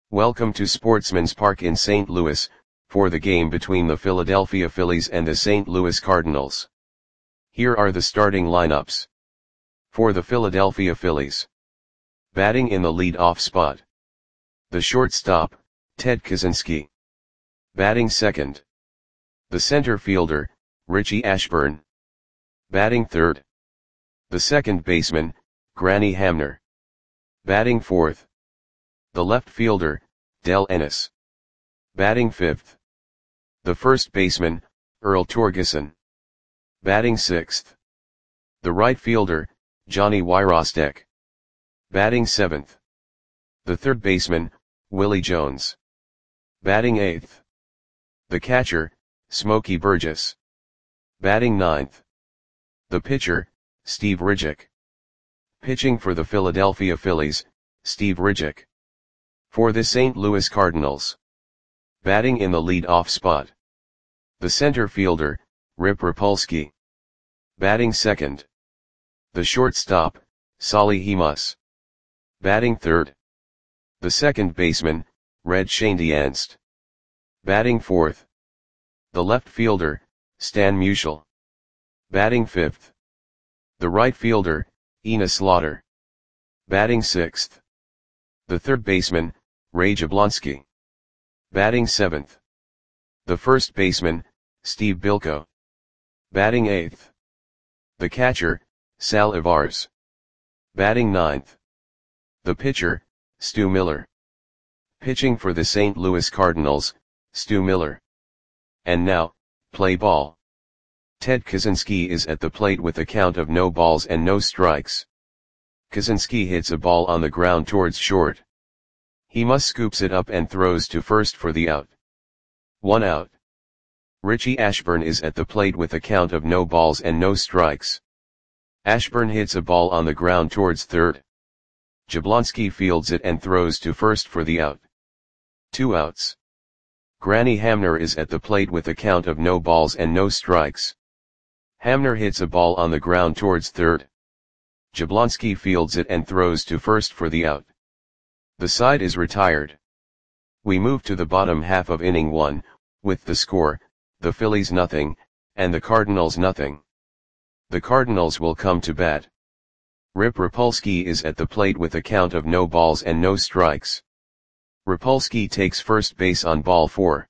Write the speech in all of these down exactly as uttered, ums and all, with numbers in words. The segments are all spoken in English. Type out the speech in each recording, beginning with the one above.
Welcome to Sportsman's Park in Saint Louis, for the game between the Philadelphia Phillies and the Saint Louis Cardinals. Here are the starting lineups. For the Philadelphia Phillies. Batting in the lead-off spot. The shortstop, Ted Kaczynski. Batting second. The center fielder, Richie Ashburn. Batting third. The second baseman, Granny Hamner. Batting fourth. The left fielder, Dell Ennis. Batting fifth. The first baseman, Earl Torgeson. Batting sixth. The right fielder, Johnny Wyrostek. Batting seventh. The third baseman, Willie Jones. Batting eighth. The catcher, Smokey Burgess. Batting ninth. The pitcher, Steve Rijek. Pitching for the Philadelphia Phillies, Steve Rijek. For the Saint Louis Cardinals. Batting in the lead-off spot. The center fielder, Rip Rapolsky. Batting second. The shortstop, Solly Hemus. Batting third. The second baseman, Red Schoendienst. Batting fourth. The left fielder, Stan Musial. Batting fifth. The right fielder, Enos Slaughter. Batting sixth. The third baseman, Ray Jablonski. Batting seventh. The first baseman, Steve Bilko. Batting eighth. The catcher, Sal Ivars. Batting ninth. The pitcher, Stu Miller. Pitching for the Saint Louis Cardinals, Stu Miller. And now, play ball. Ted Kaczynski is at the plate with a count of no balls and no strikes. Kaczynski hits a ball on the ground towards short. Hemus scoops it up and throws to first for the out. One out. Richie Ashburn is at the plate with a count of no balls and no strikes. Ashburn hits a ball on the ground towards third. Jablonski fields it and throws to first for the out. Two outs. Granny Hamner is at the plate with a count of no balls and no strikes. Hamner hits a ball on the ground towards third. Jablonski fields it and throws to first for the out. The side is retired. We move to the bottom half of inning one, with the score, the Phillies nothing, and the Cardinals nothing. The Cardinals will come to bat. Rip Rapolsky is at the plate with a count of no balls and no strikes. Rapolsky takes first base on ball four.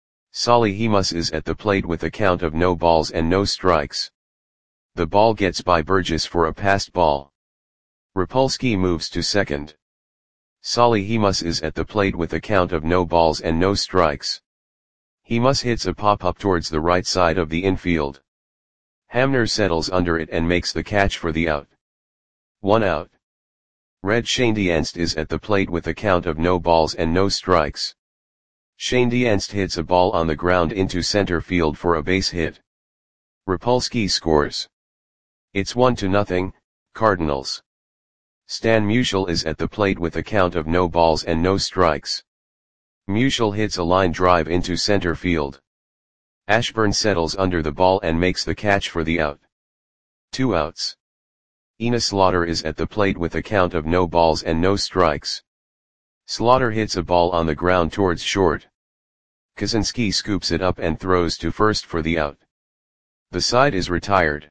Solly Hemus is at the plate with a count of no balls and no strikes. The ball gets by Burgess for a passed ball. Rapolsky moves to second. Solly Hemus is at the plate with a count of no balls and no strikes. Hemus hits a pop-up towards the right side of the infield. Hamner settles under it and makes the catch for the out. One out. Red Schoendienst is at the plate with a count of no balls and no strikes. Schoendienst hits a ball on the ground into center field for a base hit. Rapolsky scores. It's one to nothing, Cardinals. Stan Musial is at the plate with a count of no balls and no strikes. Musial hits a line drive into center field. Ashburn settles under the ball and makes the catch for the out. Two outs. Enos Slaughter is at the plate with a count of no balls and no strikes. Slaughter hits a ball on the ground towards short. Kaczynski scoops it up and throws to first for the out. The side is retired.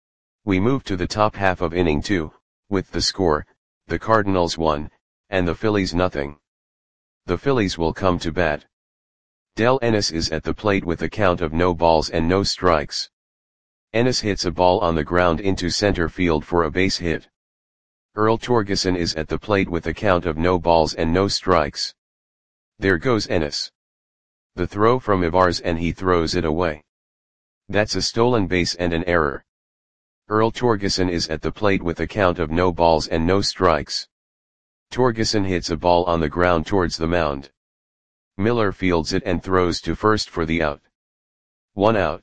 We move to the top half of inning two, with the score, the Cardinals one, and the Phillies nothing. The Phillies will come to bat. Dell Ennis is at the plate with a count of no balls and no strikes. Ennis hits a ball on the ground into center field for a base hit. Earl Torgeson is at the plate with a count of no balls and no strikes. There goes Ennis. The throw from Ivars and he throws it away. That's a stolen base and an error. Earl Torgeson is at the plate with a count of no balls and no strikes. Torgeson hits a ball on the ground towards the mound. Miller fields it and throws to first for the out. One out.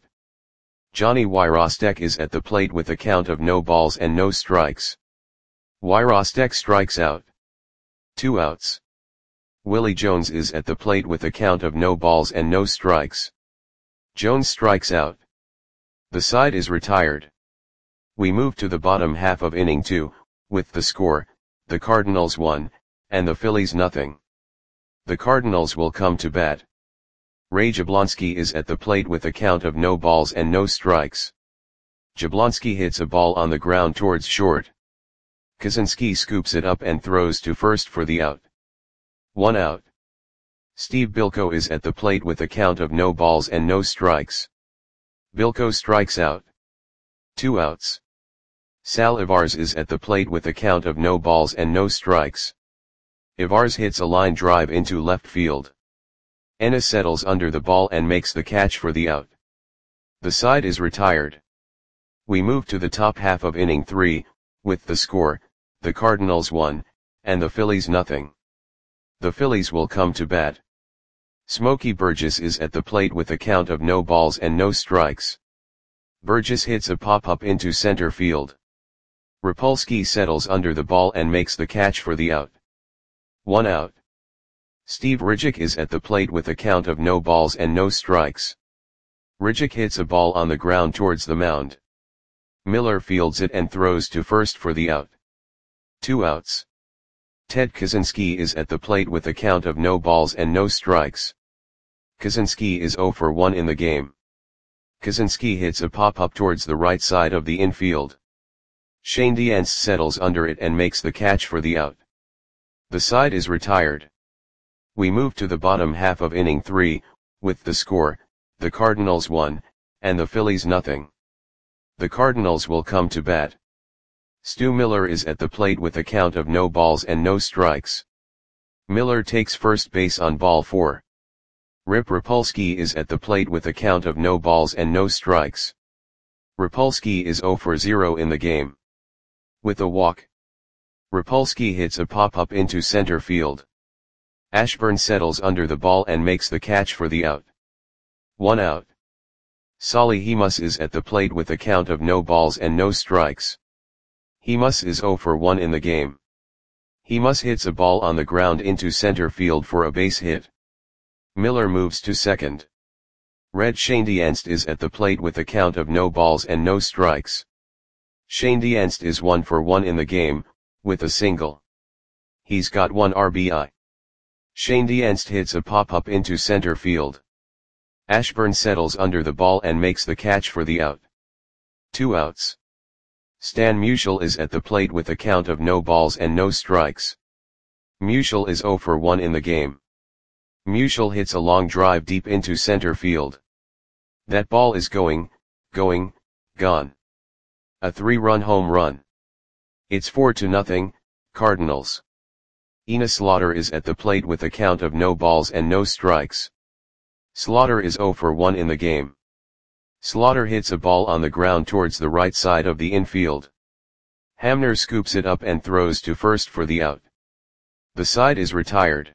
Johnny Wyrostek is at the plate with a count of no balls and no strikes. Wyrostek strikes out. Two outs. Willie Jones is at the plate with a count of no balls and no strikes. Jones strikes out. The side is retired. We move to the bottom half of inning two, with the score, the Cardinals one, and the Phillies nothing. The Cardinals will come to bat. Ray Jablonski is at the plate with a count of no balls and no strikes. Jablonski hits a ball on the ground towards short. Kaczynski scoops it up and throws to first for the out. One out. Steve Bilko is at the plate with a count of no balls and no strikes. Bilko strikes out. Two outs. Sal Ivars is at the plate with a count of no balls and no strikes. Ivars hits a line drive into left field. Ennis settles under the ball and makes the catch for the out. The side is retired. We move to the top half of inning three, with the score, the Cardinals one, and the Phillies nothing. The Phillies will come to bat. Smokey Burgess is at the plate with a count of no balls and no strikes. Burgess hits a pop-up into center field. Rapolsky settles under the ball and makes the catch for the out. One out. Steve Ridgick is at the plate with a count of no balls and no strikes. Ridgick hits a ball on the ground towards the mound. Miller fields it and throws to first for the out. Two outs. Ted Kaczynski is at the plate with a count of no balls and no strikes. Kaczynski is zero for one in the game. Kaczynski hits a pop-up towards the right side of the infield. Shane Diance settles under it and makes the catch for the out. The side is retired. We move to the bottom half of inning three, with the score, the Cardinals one, and the Phillies nothing. The Cardinals will come to bat. Stu Miller is at the plate with a count of no balls and no strikes. Miller takes first base on ball four. Rip Rapolsky is at the plate with a count of no balls and no strikes. Rapolsky is zero for zero in the game. With a walk, Rapolsky hits a pop-up into center field. Ashburn settles under the ball and makes the catch for the out. One out. Solly Hemus is at the plate with a count of no balls and no strikes. Hemus is zero for one in the game. Hemus hits a ball on the ground into center field for a base hit. Miller moves to second. Red Shane Dienst is at the plate with a count of no balls and no strikes. Shane Dienst is one for one in the game, with a single. He's got one R B I. Shane Dienst hits a pop-up into center field. Ashburn settles under the ball and makes the catch for the out. Two outs. Stan Musial is at the plate with a count of no balls and no strikes. Musial is zero for one in the game. Musial hits a long drive deep into center field. That ball is going, going, gone. A three-run home run. It's four to nothing, Cardinals. Enos Slaughter is at the plate with a count of no balls and no strikes. Slaughter is zero for one in the game. Slaughter hits a ball on the ground towards the right side of the infield. Hamner scoops it up and throws to first for the out. The side is retired.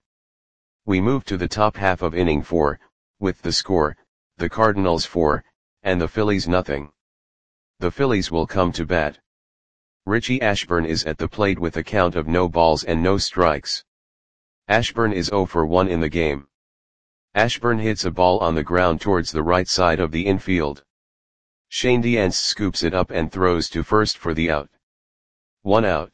We move to the top half of inning four, with the score, the Cardinals four, and the Phillies nothing. The Phillies will come to bat. Richie Ashburn is at the plate with a count of no balls and no strikes. Ashburn is zero for one in the game. Ashburn hits a ball on the ground towards the right side of the infield. Shane Dienst scoops it up and throws to first for the out. One out.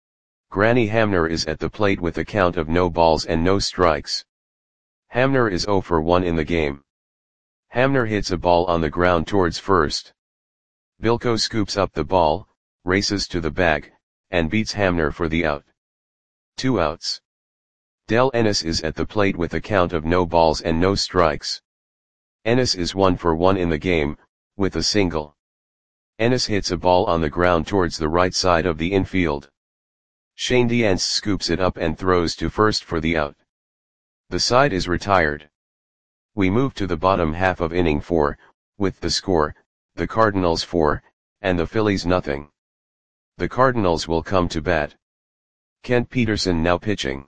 Granny Hamner is at the plate with a count of no balls and no strikes. Hamner is zero for one in the game. Hamner hits a ball on the ground towards first. Bilko scoops up the ball, races to the bag, and beats Hamner for the out. Two outs. Del Ennis is at the plate with a count of no balls and no strikes. Ennis is one for one in the game, with a single. Ennis hits a ball on the ground towards the right side of the infield. Shane Dienst scoops it up and throws to first for the out. The side is retired. We move to the bottom half of inning four, with the score, the Cardinals four, and the Phillies nothing. The Cardinals will come to bat. Kent Peterson now pitching.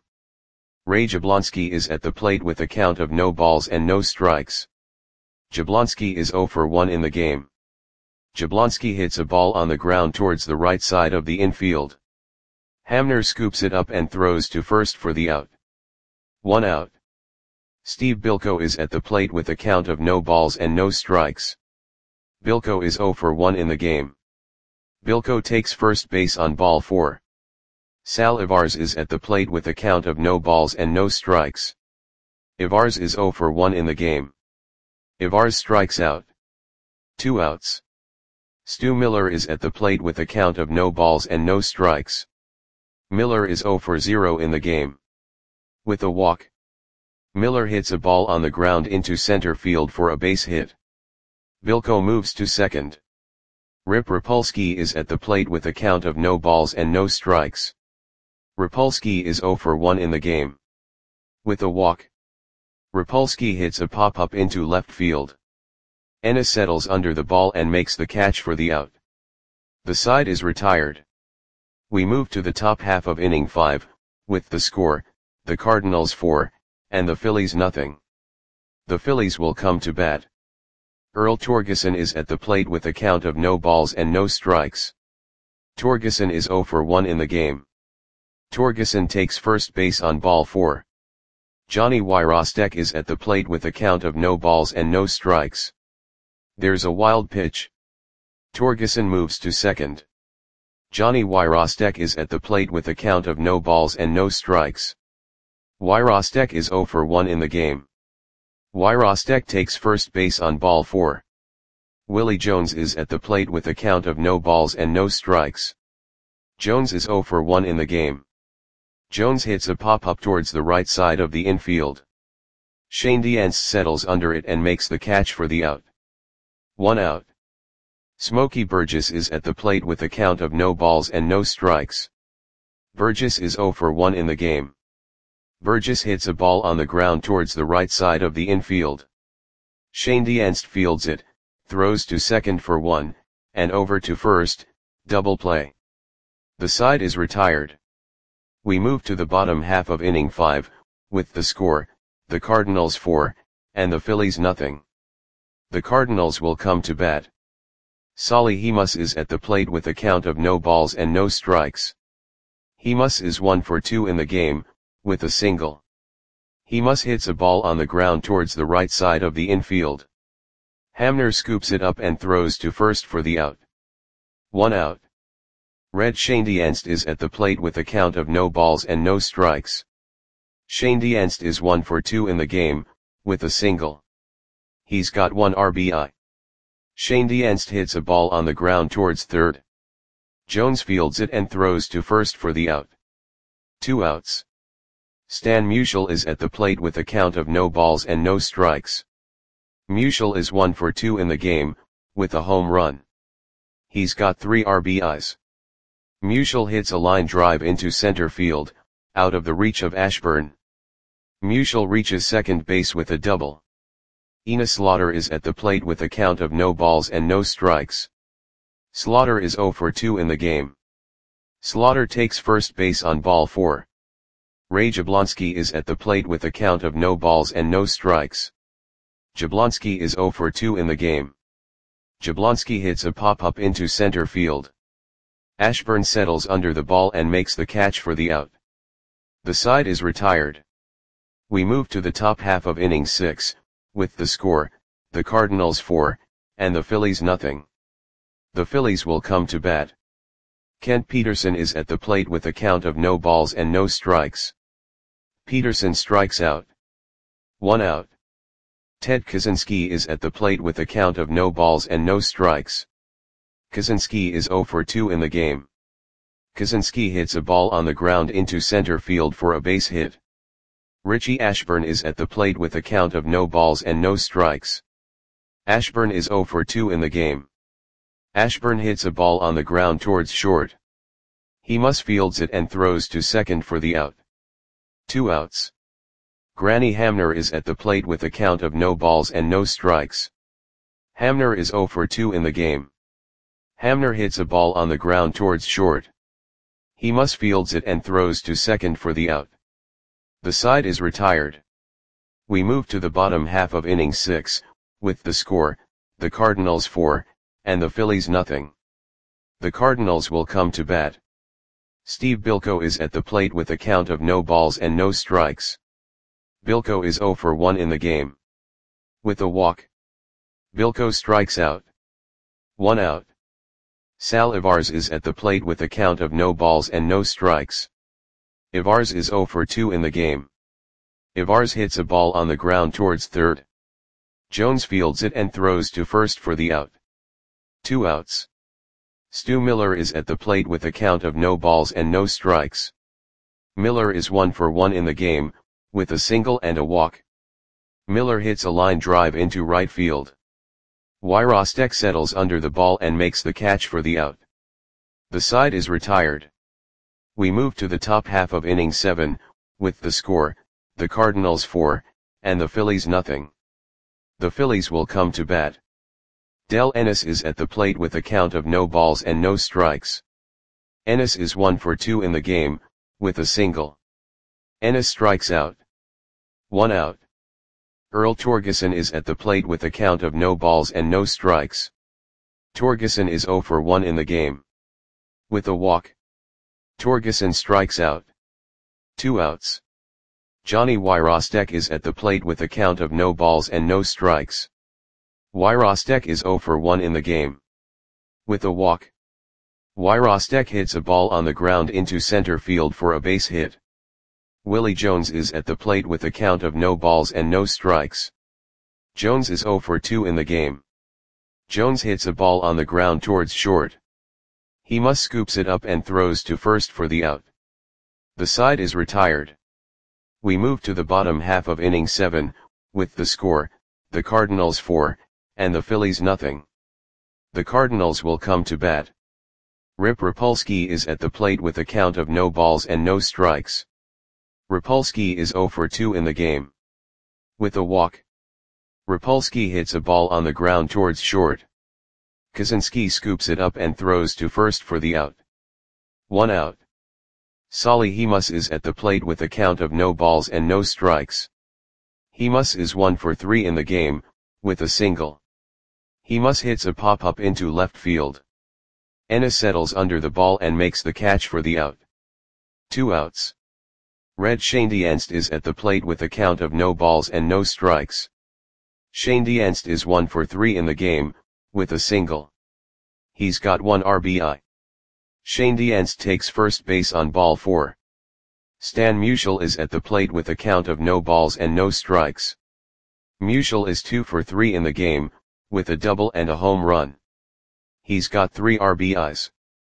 Ray Jablonski is at the plate with a count of no balls and no strikes. Jablonski is zero for one in the game. Jablonski hits a ball on the ground towards the right side of the infield. Hamner scoops it up and throws to first for the out. One out. Steve Bilko is at the plate with a count of no balls and no strikes. Bilko is zero for one in the game. Bilko takes first base on ball four. Sal Ivars is at the plate with a count of no balls and no strikes. Ivars is zero for one in the game. Ivars strikes out. Two outs. Stu Miller is at the plate with a count of no balls and no strikes. Miller is zero for zero in the game. With a walk. Miller hits a ball on the ground into center field for a base hit. Bilko moves to second. Rip Rapolsky is at the plate with a count of no balls and no strikes. Rapolsky is zero for one in the game. With a walk. Rapolsky hits a pop-up into left field. Ennis settles under the ball and makes the catch for the out. The side is retired. We move to the top half of inning five, with the score, the Cardinals four, and the Phillies nothing. The Phillies will come to bat. Earl Torgeson is at the plate with a count of no balls and no strikes. Torgeson is zero for one in the game. Torgeson takes first base on ball four. Johnny Wyrostek is at the plate with a count of no balls and no strikes. There's a wild pitch. Torgeson moves to second. Johnny Wyrostek is at the plate with a count of no balls and no strikes. Wyrostek is zero for one in the game. Wyrostek takes first base on ball four. Willie Jones is at the plate with a count of no balls and no strikes. Jones is zero for one in the game. Jones hits a pop-up towards the right side of the infield. Shane Diance settles under it and makes the catch for the out. One out. Smokey Burgess is at the plate with a count of no balls and no strikes. Burgess is zero for one in the game. Burgess hits a ball on the ground towards the right side of the infield. Shane Diance fields it, throws to second for one, and over to first, double play. The side is retired. We move to the bottom half of inning five, with the score, the Cardinals four, and the Phillies nothing. The Cardinals will come to bat. Solly Hemus is at the plate with a count of no balls and no strikes. Hemus is one for two in the game, with a single. Hemus hits a ball on the ground towards the right side of the infield. Hamner scoops it up and throws to first for the out. One out. Red Shane Diance is at the plate with a count of no balls and no strikes. Shane Diance is one for two in the game, with a single. He's got one R B I. Shane Diance hits a ball on the ground towards third. Jones fields it and throws to first for the out. Two outs. Stan Musial is at the plate with a count of no balls and no strikes. Musial is one for two in the game, with a home run. He's got three R B Is. Musial hits a line drive into center field, out of the reach of Ashburn. Musial reaches second base with a double. Enos Slaughter is at the plate with a count of no balls and no strikes. Slaughter is zero for two in the game. Slaughter takes first base on ball four. Ray Jablonski is at the plate with a count of no balls and no strikes. Jablonski is zero for two in the game. Jablonski hits a pop-up into center field. Ashburn settles under the ball and makes the catch for the out. The side is retired. We move to the top half of inning six, with the score, the Cardinals four, and the Phillies nothing. The Phillies will come to bat. Kent Peterson is at the plate with a count of no balls and no strikes. Peterson strikes out. One out. Ted Kaczynski is at the plate with a count of no balls and no strikes. Kaczynski is zero for two in the game. Kaczynski hits a ball on the ground into center field for a base hit. Richie Ashburn is at the plate with a count of no balls and no strikes. Ashburn is zero for two in the game. Ashburn hits a ball on the ground towards short. Hemus fields it and throws to second for the out. Two outs. Granny Hamner is at the plate with a count of no balls and no strikes. Hamner is zero for two in the game. Hamner hits a ball on the ground towards short. Hemus fields it and throws to second for the out. The side is retired. We move to the bottom half of inning six, with the score, the Cardinals four, and the Phillies nothing. The Cardinals will come to bat. Steve Bilko is at the plate with a count of no balls and no strikes. Bilko is zero for one in the game. With a walk. Bilko strikes out. One out. Sal Ivars is at the plate with a count of no balls and no strikes. Ivars is zero for two in the game. Ivars hits a ball on the ground towards third. Jones fields it and throws to first for the out. Two outs. Stu Miller is at the plate with a count of no balls and no strikes. Miller is one for one in the game, with a single and a walk. Miller hits a line drive into right field. Wyrostek settles under the ball and makes the catch for the out. The side is retired. We move to the top half of inning seven, with the score, the Cardinals four, and the Phillies nothing. The Phillies will come to bat. Del Ennis is at the plate with a count of no balls and no strikes. Ennis is one for two in the game, with a single. Ennis strikes out. One out. Earl Torgeson is at the plate with a count of no balls and no strikes. Torgeson is zero for one in the game. With a walk. Torgeson strikes out. Two outs. Johnny Wyrostek is at the plate with a count of no balls and no strikes. Wyrostek is zero for one in the game. With a walk. Wyrostek hits a ball on the ground into center field for a base hit. Willie Jones is at the plate with a count of no balls and no strikes. Jones is zero for two in the game. Jones hits a ball on the ground towards short. He must scoops it up and throws to first for the out. The side is retired. We move to the bottom half of inning seven, with the score, the Cardinals four, and the Phillies nothing. The Cardinals will come to bat. Rip Rapolsky is at the plate with a count of no balls and no strikes. Rapolsky is zero for two in the game. With a walk. Rapolsky hits a ball on the ground towards short. Kaczynski scoops it up and throws to first for the out. One out. Solly Hemus is at the plate with a count of no balls and no strikes. Hemus is one for three in the game, with a single. Hemus hits a pop-up into left field. Ennis settles under the ball and makes the catch for the out. Two outs. Red Schoendienst is at the plate with a count of no balls and no strikes. Schoendienst is one for three in the game, with a single. He's got one R B I. Schoendienst takes first base on ball four. Stan Musial is at the plate with a count of no balls and no strikes. Musial is two for three in the game, with a double and a home run. He's got three R B Is.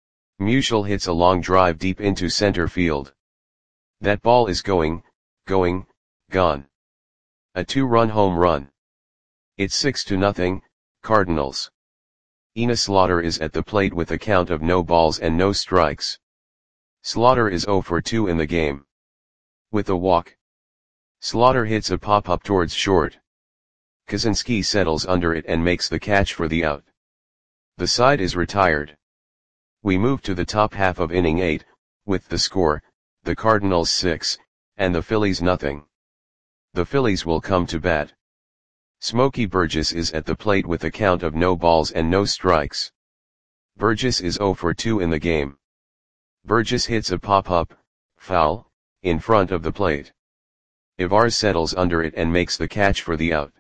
Musial hits a long drive deep into center field. That ball is going, going, gone. A two-run home run. It's six to nothing, Cardinals. Enos Slaughter is at the plate with a count of no balls and no strikes. Slaughter is zero for two in the game. With a walk. Slaughter hits a pop-up towards short. Kaczynski settles under it and makes the catch for the out. The side is retired. We move to the top half of inning eight, with the score, the Cardinals six, and the Phillies nothing. The Phillies will come to bat. Smokey Burgess is at the plate with a count of no balls and no strikes. Burgess is zero for two in the game. Burgess hits a pop-up, foul, in front of the plate. Ivars settles under it and makes the catch for the out.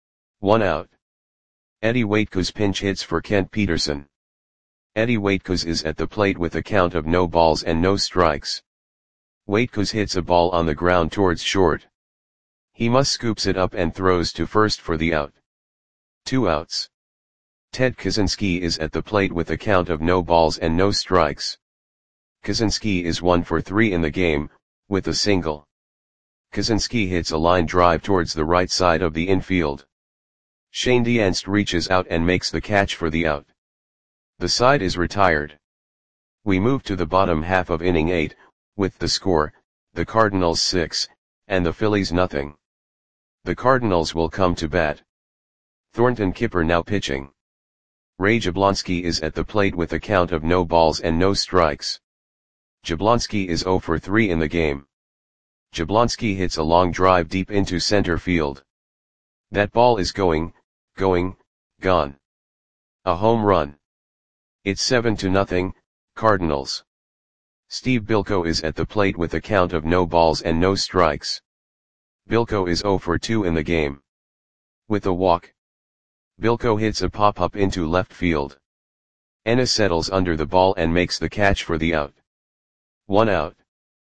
One out. Eddie Waitkus pinch hits for Kent Peterson. Eddie Waitkus is at the plate with a count of no balls and no strikes. Waitkus hits a ball on the ground towards short. He must scoops it up and throws to first for the out. Two outs. Ted Kaczynski is at the plate with a count of no balls and no strikes. Kaczynski is one for three in the game, with a single. Kaczynski hits a line drive towards the right side of the infield. Schoendienst reaches out and makes the catch for the out. The side is retired. We move to the bottom half of inning eight, with the score, the Cardinals six, and the Phillies nothing. The Cardinals will come to bat. Thornton Kipper now pitching. Ray Jablonski is at the plate with a count of no balls and no strikes. Jablonski is zero for three in the game. Jablonski hits a long drive deep into center field. That ball is going, going, gone. A home run. It's seven to nothing, Cardinals. Steve Bilko is at the plate with a count of no balls and no strikes. Bilko is zero for two in the game. With a walk. Bilko hits a pop-up into left field. Ennis settles under the ball and makes the catch for the out. One out.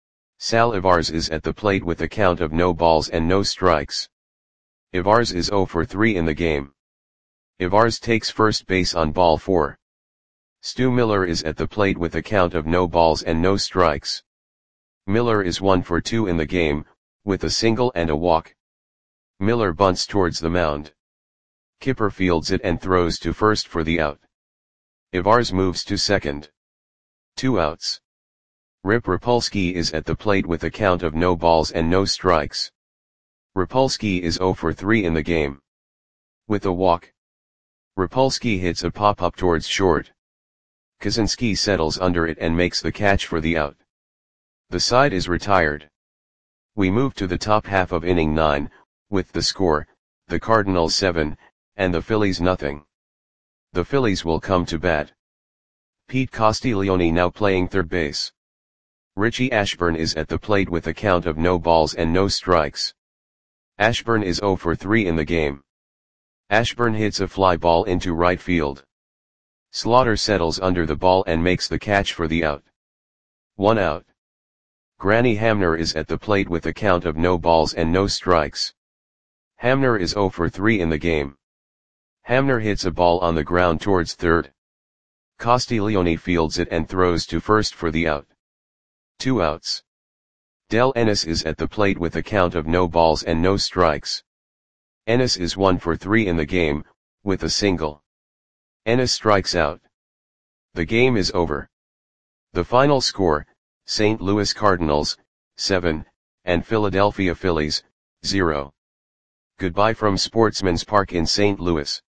Sal Ivarz is at the plate with a count of no balls and no strikes. Ivarz is zero for three in the game. Ivarz takes first base on ball four. Stu Miller is at the plate with a count of no balls and no strikes. Miller is one for two in the game, with a single and a walk. Miller bunts towards the mound. Kipper fields it and throws to first for the out. Ivarz moves to second. Two outs. Rip Rapolsky is at the plate with a count of no balls and no strikes. Rapolsky is zero for three in the game. With a walk. Rapolsky hits a pop-up towards short. Kaczynski settles under it and makes the catch for the out. The side is retired. We move to the top half of inning nine, with the score, the Cardinals seven, and the Phillies nothing. The Phillies will come to bat. Pete Castiglione now playing third base. Richie Ashburn is at the plate with a count of no balls and no strikes. Ashburn is zero for three in the game. Ashburn hits a fly ball into right field. Slaughter settles under the ball and makes the catch for the out. One out. Granny Hamner is at the plate with a count of no balls and no strikes. Hamner is zero for three in the game. Hamner hits a ball on the ground towards third. Castiglione fields it and throws to first for the out. Two outs. Del Ennis is at the plate with a count of no balls and no strikes. Ennis is one for three in the game, with a single. Ennis strikes out. The game is over. The final score, Saint Louis Cardinals, seven, and Philadelphia Phillies, zero. Goodbye from Sportsman's Park in Saint Louis.